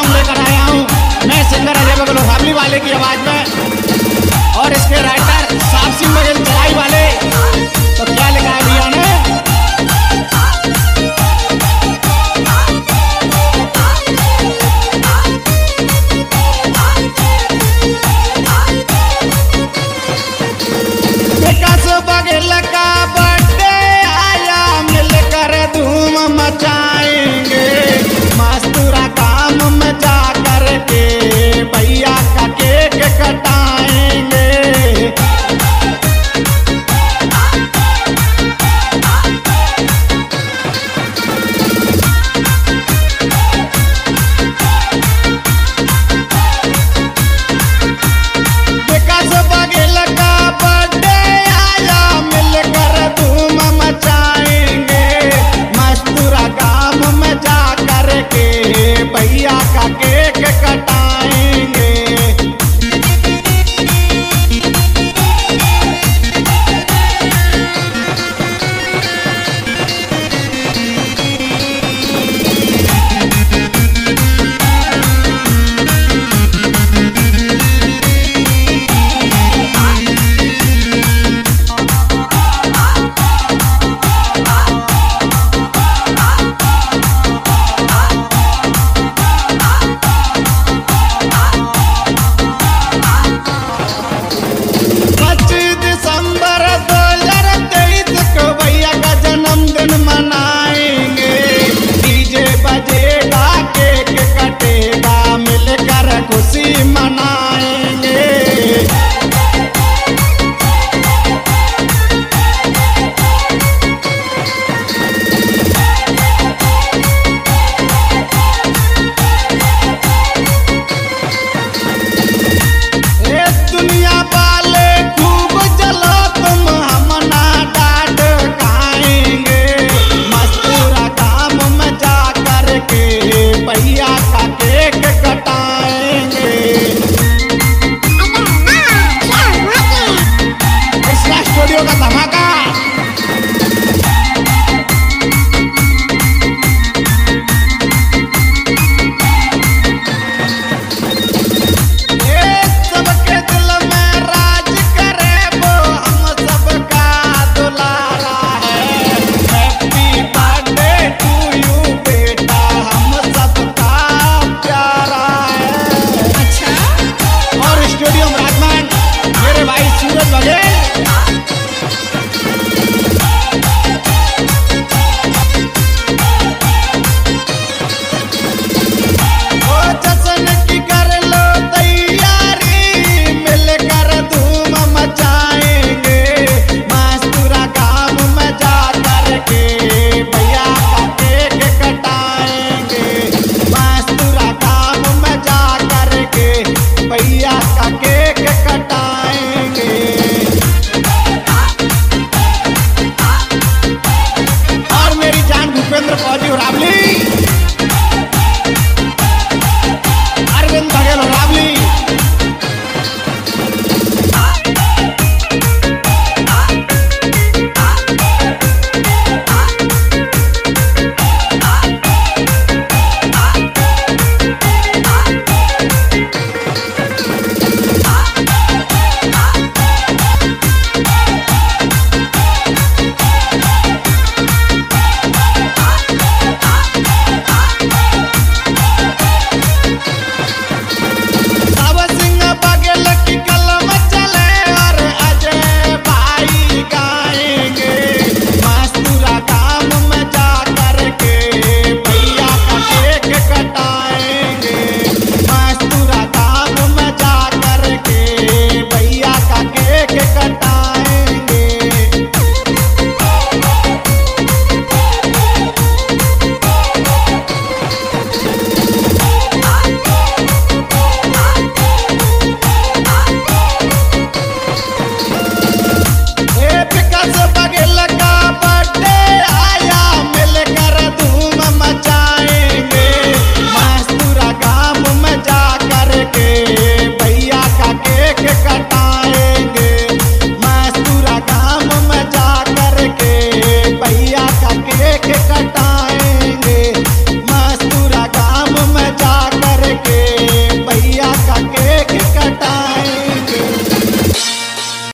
Song लेकर आया हूँ मैं सिंगर अजय बगल फैमिली वाले की आवाज में, और इसके राइटर साहब सिंह बघेल चलाई वाले। तो क्या लिखा है भैया ने? विकास बघेल का बर्थडे आया, मिलकर धूम मचाएंगे, मस्तूरा काम में जा करके भैया का केक कटाएंगे। विकास बघेल का बर्थडे आया, मिलकर धूम मचाएंगे, मस्तूरा गांव में जा करके भैया का केक कटाएंगे। दिसंबर 2023 को भैया का जन्मदिन मनाएंगे, डीजे बजेगा, केक कटेगा, मिलकर खुशी मनाएंगे। दुनिया वाले खूब चलो तुम, हम ना डांट खाएंगे, मस्तूरा काम में जा करके भैया